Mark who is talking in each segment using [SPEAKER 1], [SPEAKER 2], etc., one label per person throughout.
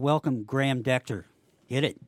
[SPEAKER 1] welcome Graham Decter. Hit it.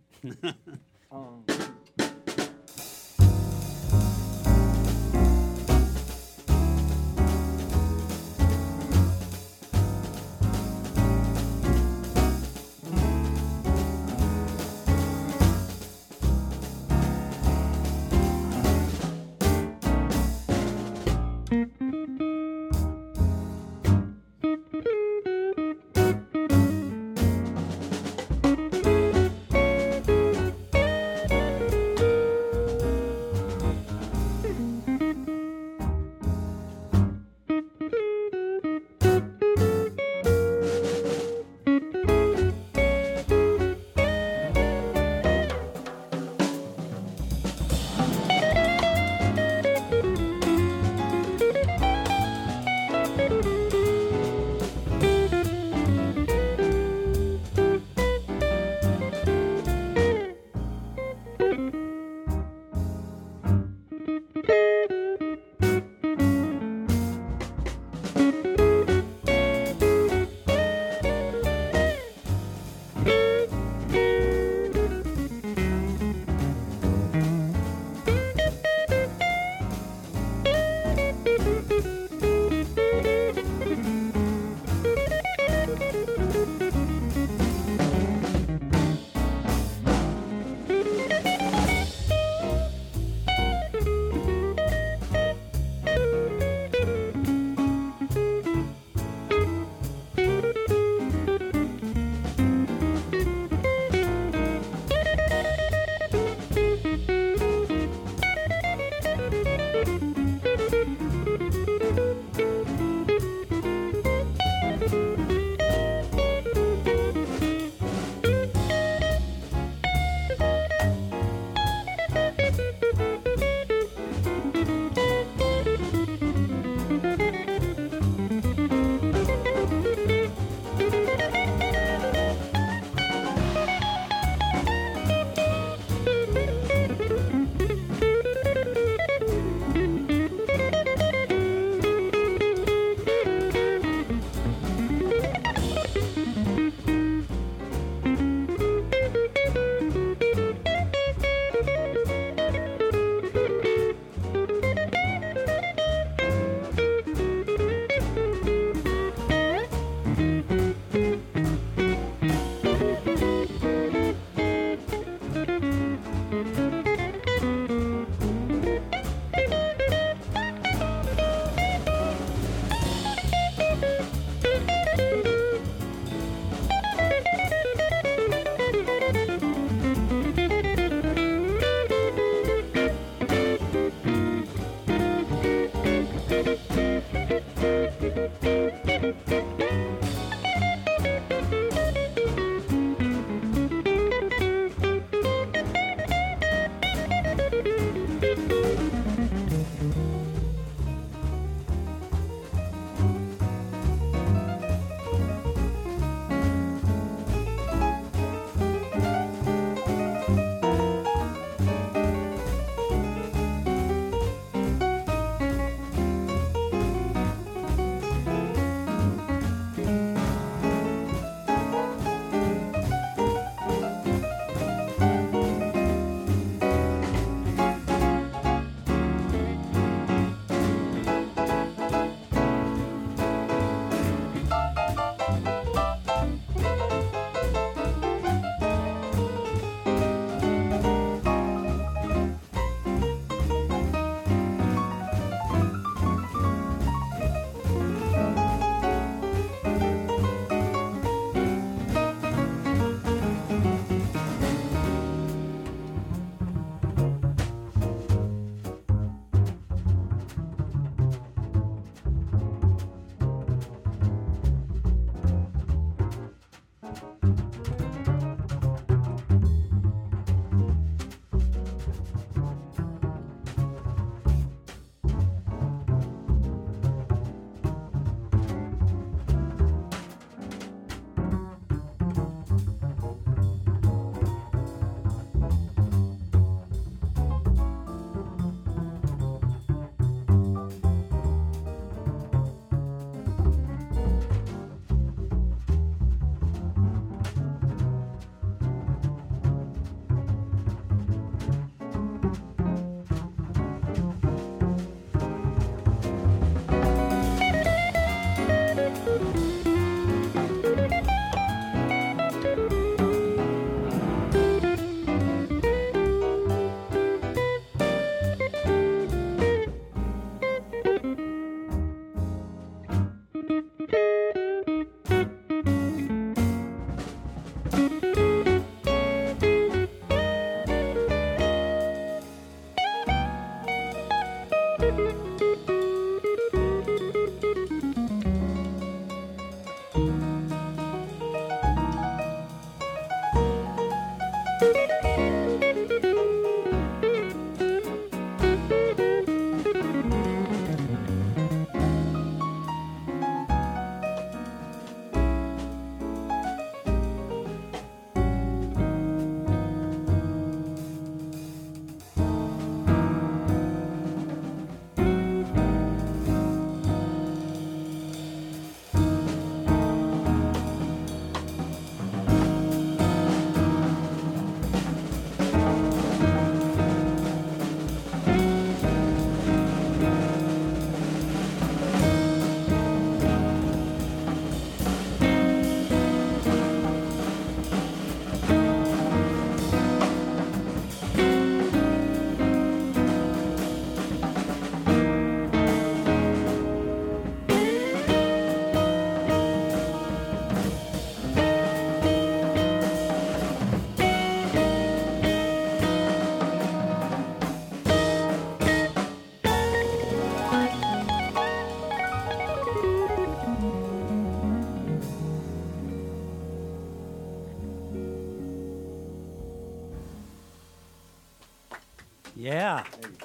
[SPEAKER 1] Yeah.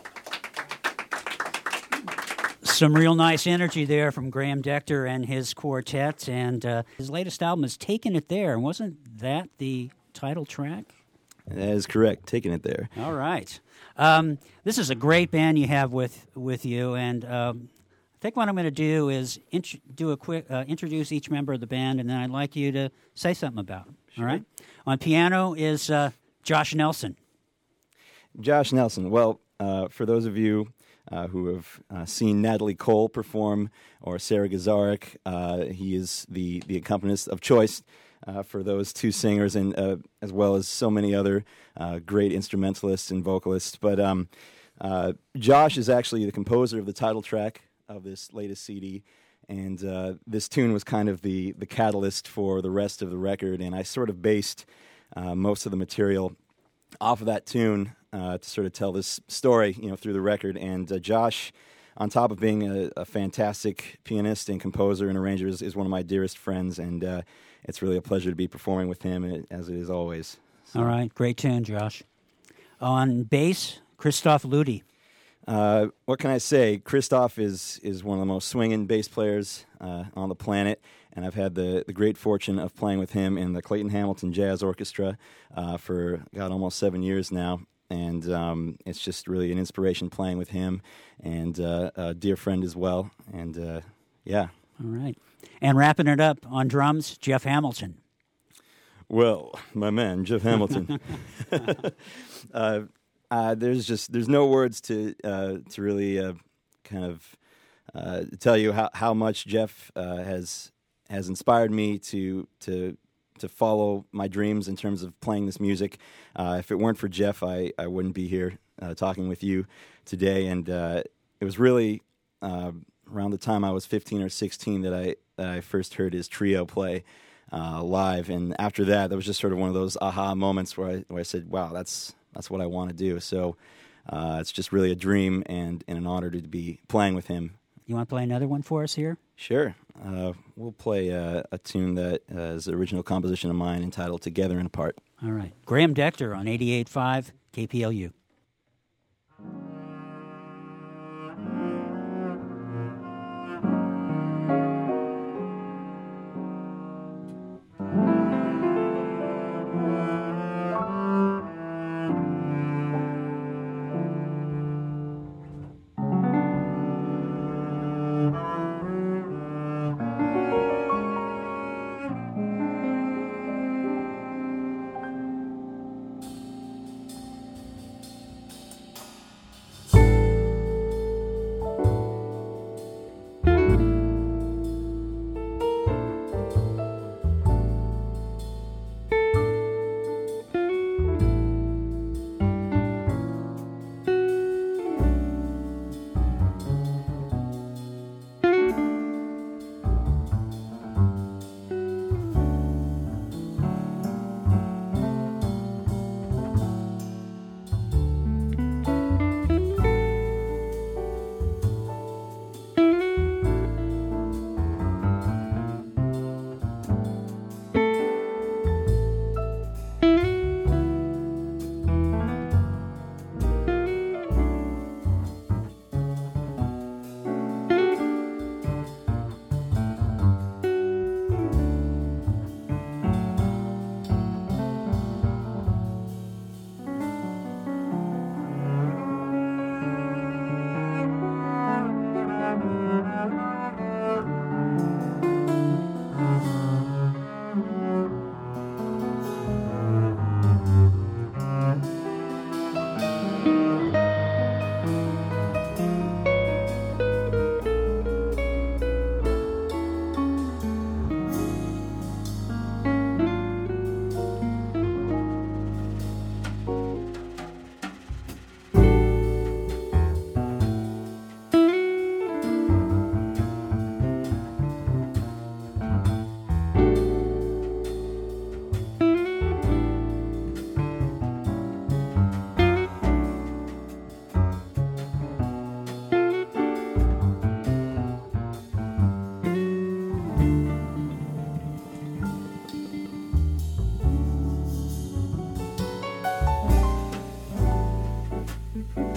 [SPEAKER 1] Some real nice energy there from Graham Decter and his quartet. And his latest album is Taking It There. Wasn't that the title track?
[SPEAKER 2] That is correct. Taking It There.
[SPEAKER 1] All right. This is a great band you have with you. And I think what I'm going to do is do a quick introduce each member of the band, and then I'd like you to say something about them.
[SPEAKER 2] Sure.
[SPEAKER 1] All right? On piano is Josh Nelson.
[SPEAKER 2] Josh Nelson. Well, for those of you who have seen Natalie Cole perform or Sarah Gazarek, he is the accompanist of choice for those two singers, and as well as so many other great instrumentalists and vocalists. But Josh is actually the composer of the title track of this latest CD, and this tune was kind of the catalyst for the rest of the record, and I sort of based most of the material off of that tune to sort of tell this story, through the record. And Josh, on top of being a fantastic pianist and composer and arranger, is one of my dearest friends, and it's really a pleasure to be performing with him, as it is always. So.
[SPEAKER 1] All right, great tune, Josh. On bass, Christoph Ludi.
[SPEAKER 2] What can I say? Christoph is one of the most swinging bass players on the planet, and I've had the great fortune of playing with him in the Clayton Hamilton Jazz Orchestra for, almost 7 years now. And it's just really an inspiration playing with him, and a dear friend as well. And yeah.
[SPEAKER 1] All right. And wrapping it up on drums, Jeff Hamilton.
[SPEAKER 2] Well, my man, Jeff Hamilton. There's no words to really kind of tell you how much Jeff has inspired me to follow my dreams in terms of playing this music. If it weren't for Jeff, I wouldn't be here talking with you today. And it was really around the time I was 15 or 16 that I first heard his trio play live. And after that was just sort of one of those aha moments where I said, wow, that's what I want to do. So it's just really a dream and an honor to be playing with him.
[SPEAKER 1] You want to play another one for us here?
[SPEAKER 2] Sure. We'll play a tune that is an original composition of mine entitled Together and Apart.
[SPEAKER 1] All right. Graham Decter on 88.5 KPLU.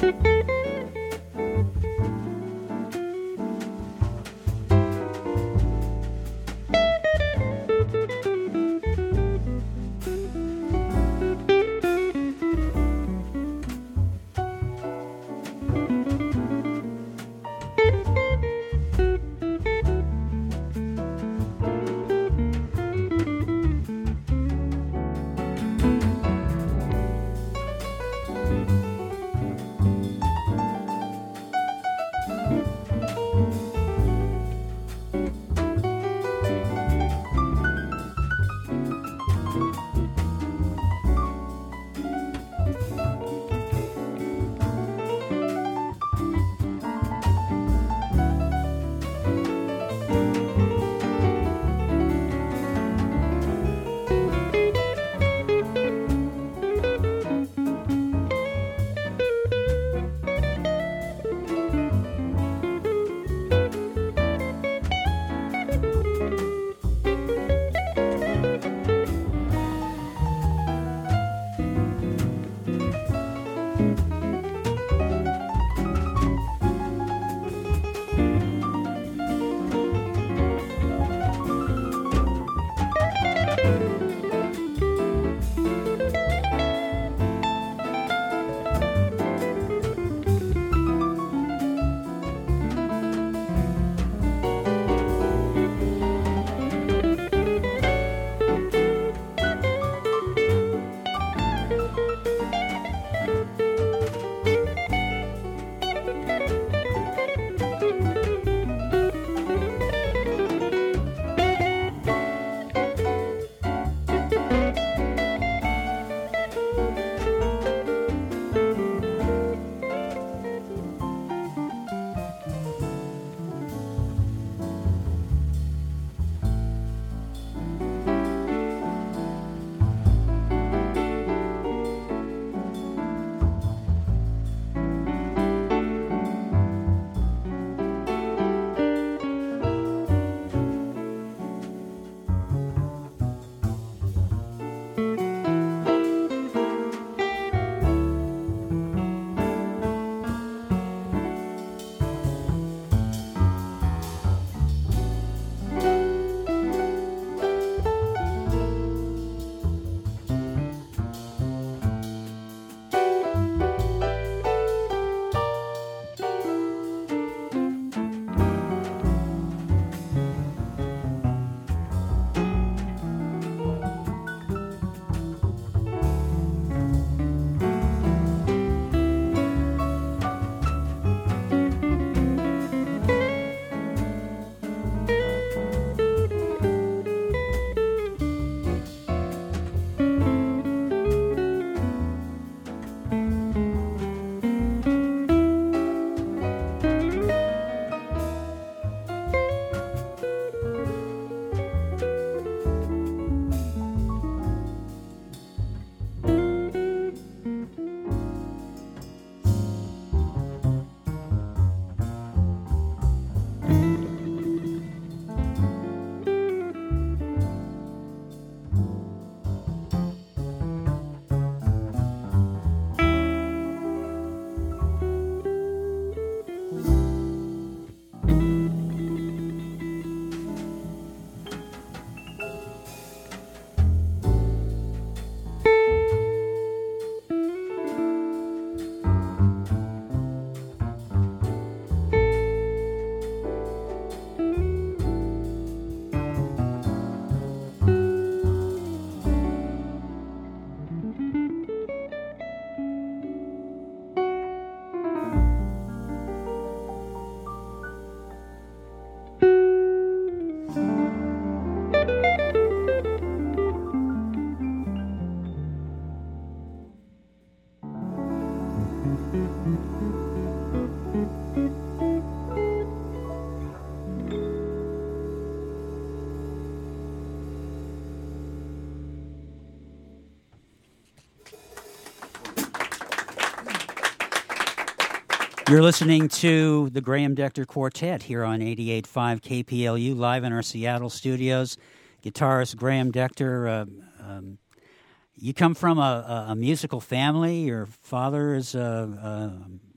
[SPEAKER 1] You're listening to the Graham Decter Quartet here on 88.5 KPLU, live in our Seattle studios. Guitarist Graham Decter, you come from a musical family. Your father is a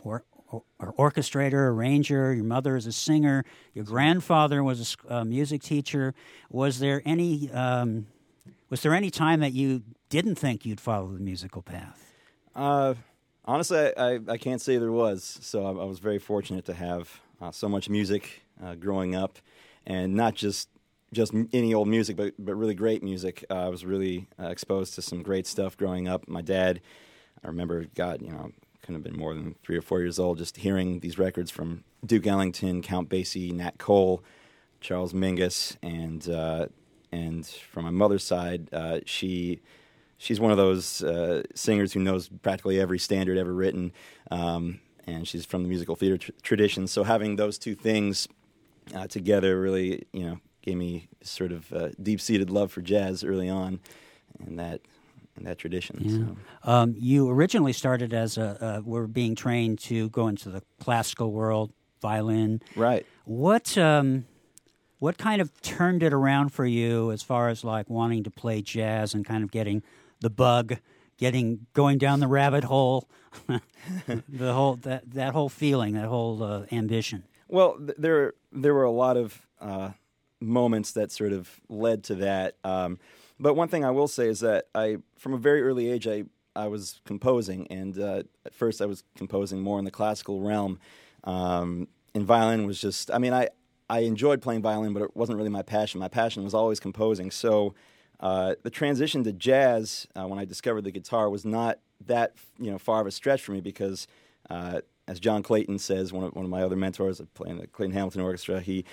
[SPEAKER 1] orchestrator, arranger. Your mother is a singer. Your grandfather was a music teacher. Was there any time that you didn't think you'd follow the musical path?
[SPEAKER 2] Honestly, I can't say there was. So I was very fortunate to have so much music growing up, and not just any old music, but really great music. I was really exposed to some great stuff growing up. My dad, I remember, couldn't have been more than 3 or 4 years old, just hearing these records from Duke Ellington, Count Basie, Nat Cole, Charles Mingus, and from my mother's side, she's one of those singers who knows practically every standard ever written, and she's from the musical theater tradition. So having those two things together really, gave me sort of deep-seated love for jazz early on, in that tradition.
[SPEAKER 1] Yeah.
[SPEAKER 2] So.
[SPEAKER 1] You originally started as were being trained to go into the classical world, violin.
[SPEAKER 2] Right.
[SPEAKER 1] What kind of turned it around for you as far as like wanting to play jazz and kind of getting the bug, going down the rabbit hole, that whole feeling, that whole ambition?
[SPEAKER 2] Well, there were a lot of moments that sort of led to that. But one thing I will say is that from a very early age, I was composing, and at first I was composing more in the classical realm. And violin was just, I enjoyed playing violin, but it wasn't really my passion. My passion was always composing. So the transition to jazz, when I discovered the guitar, was not that far of a stretch for me, because as John Clayton says, one of my other mentors, playing the Clayton Hamilton Orchestra, he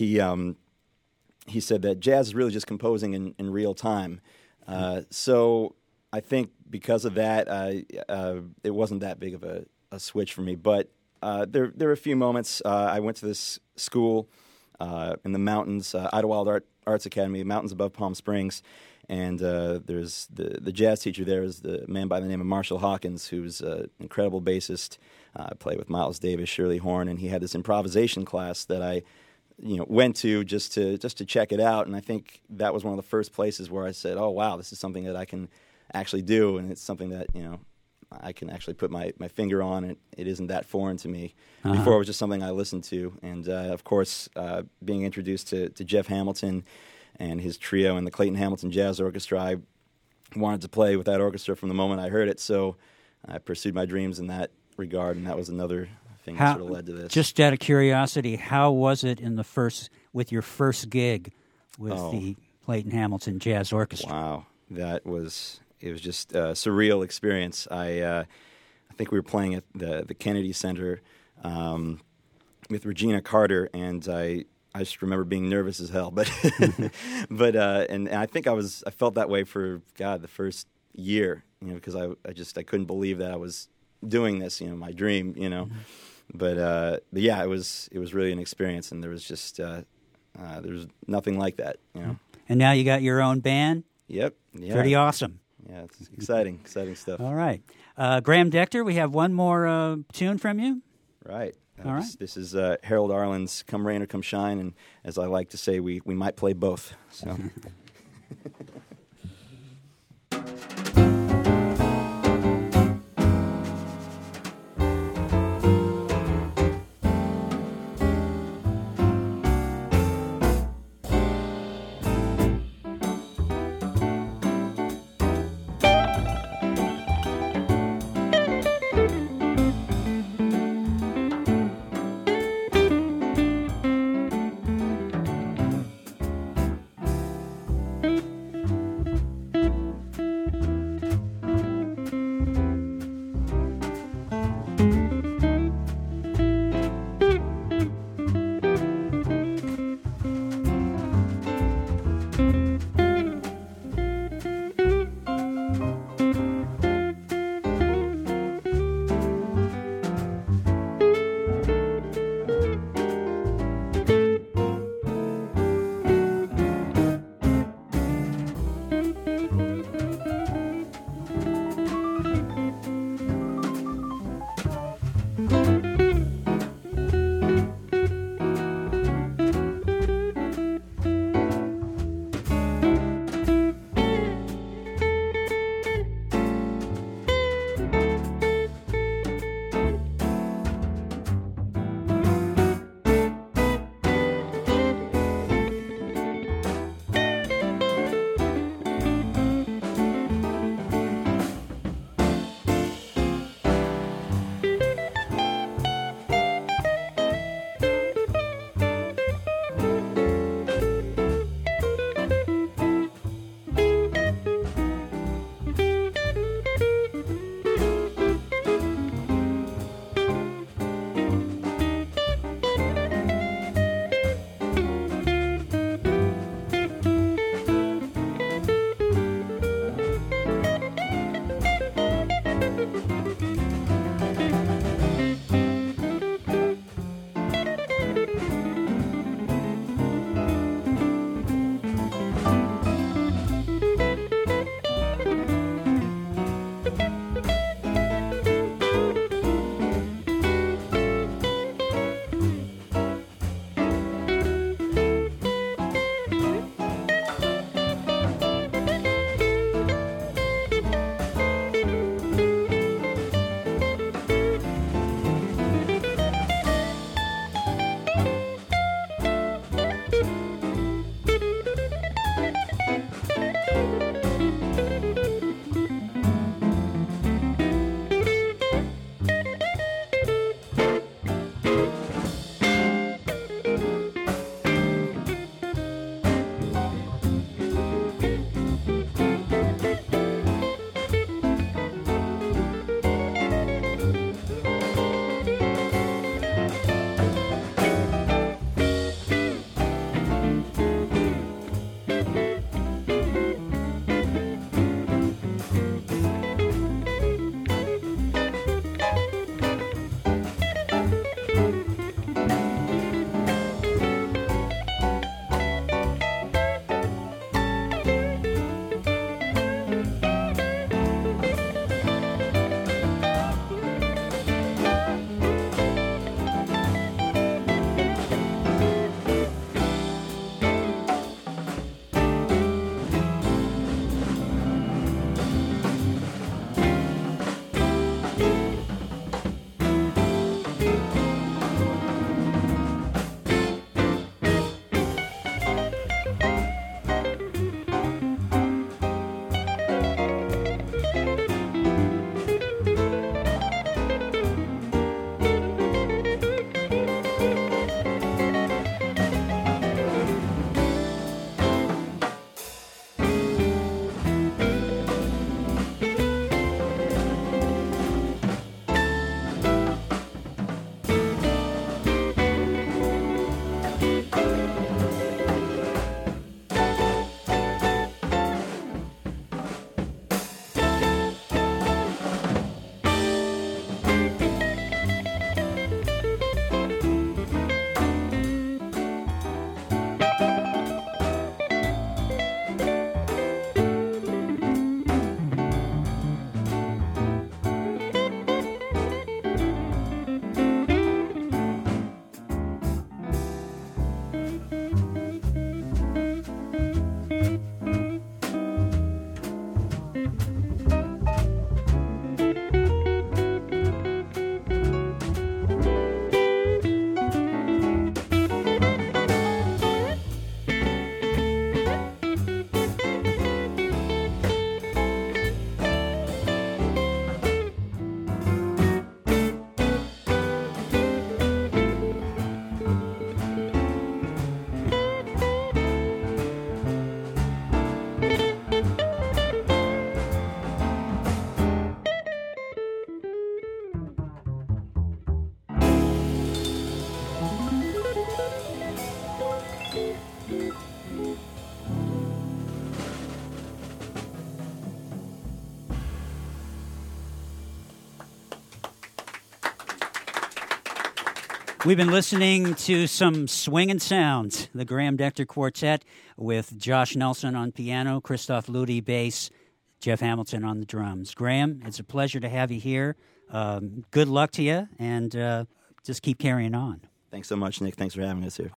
[SPEAKER 2] said that jazz is really just composing in real time. So I think because of that, it wasn't that big of a switch for me. But there were a few moments. I went to this school in the mountains, Idlewild Arts Academy, mountains above Palm Springs, and there's the jazz teacher there is the man by the name of Marshall Hawkins, who's an incredible bassist. I played with Miles Davis, Shirley Horn, and he had this improvisation class that I went to just to check it out, and I think that was one of the first places where I said, "Oh wow, this is something that I can actually do, and it's something that I can actually put my finger on, and it isn't that foreign to me." Uh-huh. Before, it was just something I listened to, and of course, being introduced to Jeff Hamilton and his trio and the Clayton Hamilton Jazz Orchestra, I wanted to play with that orchestra from the moment I heard it. So I pursued my dreams in that regard, and that was another thing that sort of led to this. Just
[SPEAKER 1] out of curiosity, how was it with your first gig with the Clayton Hamilton Jazz Orchestra?
[SPEAKER 2] Wow, it was just a surreal experience. I think we were playing at the Kennedy Center with Regina Carter, and I just remember being nervous as hell. But and I think I felt that way for the first year, because I couldn't believe that I was doing this, my dream, Mm-hmm. But yeah, it was really an experience, and there was just there was nothing like that,
[SPEAKER 1] And now you got your own band.
[SPEAKER 2] Yep. Yeah.
[SPEAKER 1] Pretty awesome.
[SPEAKER 2] Yeah, it's exciting stuff.
[SPEAKER 1] All right, Graham Decter, we have one more tune from you.
[SPEAKER 2] Right.
[SPEAKER 1] All right.
[SPEAKER 2] This is Harold Arlen's "Come Rain or Come Shine," and as I like to say, we might play both. So.
[SPEAKER 1] We've been listening to some swinging sounds. The Graham Dector Quartet with Josh Nelson on piano, Christoph Ludi bass, Jeff Hamilton on the drums. Graham, it's a pleasure to have you here. Good luck to you, and just keep carrying on.
[SPEAKER 2] Thanks so much, Nick. Thanks for having us here.